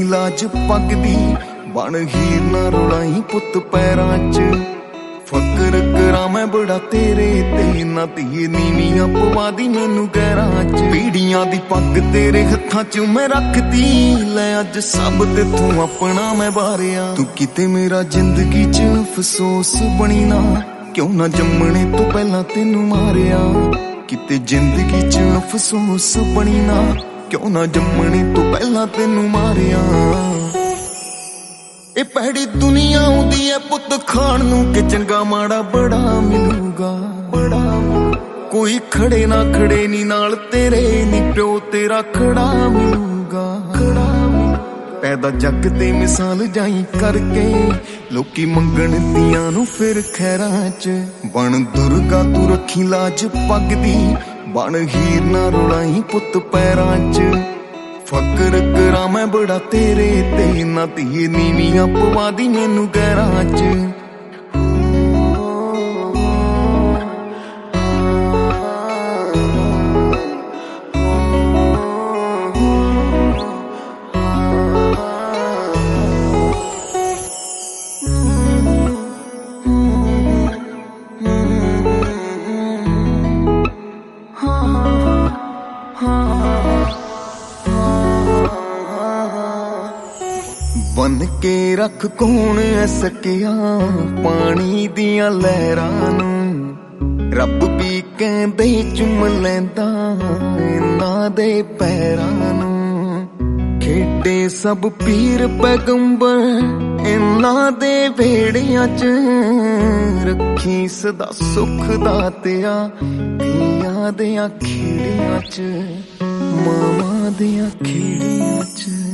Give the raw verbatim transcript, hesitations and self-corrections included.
रखी लाज पग दी, बन हीर ना रुलाई पुत पैरां च। फकर करा मैं बड़ा तेरे ते, ना धीए नीवियां पवा दी मैनू गैरां च। पीड़ियां दी पग तेरे हत्थां च मैं रखदी, लै अज सब तेथों अपना मैं बारिया। तू किते मेरा जिंदगी च अफसोस बनी ना, क्यों ना जम्मने तो पहला तेनू मारिया। किते जिंदगी च अफसोस बनी ना, क्यों ना जम्मने तो पहला तेनू मारिया। ए पैड़ी दुनिया आउंदी है पुत खाण नू, कि चंगा माड़ा बड़ा मिलूगा, बड़ा कोई खड़े ना खड़े नी नाल तेरे, नी प्यो तेरा खड़ा मिलूगा, खड़ा पैदा जग ते मिसाल जाई करके, लोकी मंगण दियां नू फिर खैरां च। बन दुर्गा तू रखी लाज पग दी, बन हीर ना रुलाई पुत पैरां च। फकर करा मैं बड़ा तेरे ते, ना धीए नीवियां पवा दी मैनू गैरां च। बन के रख कौन ऐ सकिया पानी दियां लहरां नू, रब भी कहंदे चुम लैंदा इन्हां दे पैरां नू। खेडे सब पीर पैगंबर इन्हां दे वेड़ियां च, रखी सदा सुख दातिया धीआं देयां खेड़ियां च, मावां देयां खेड़ियां च।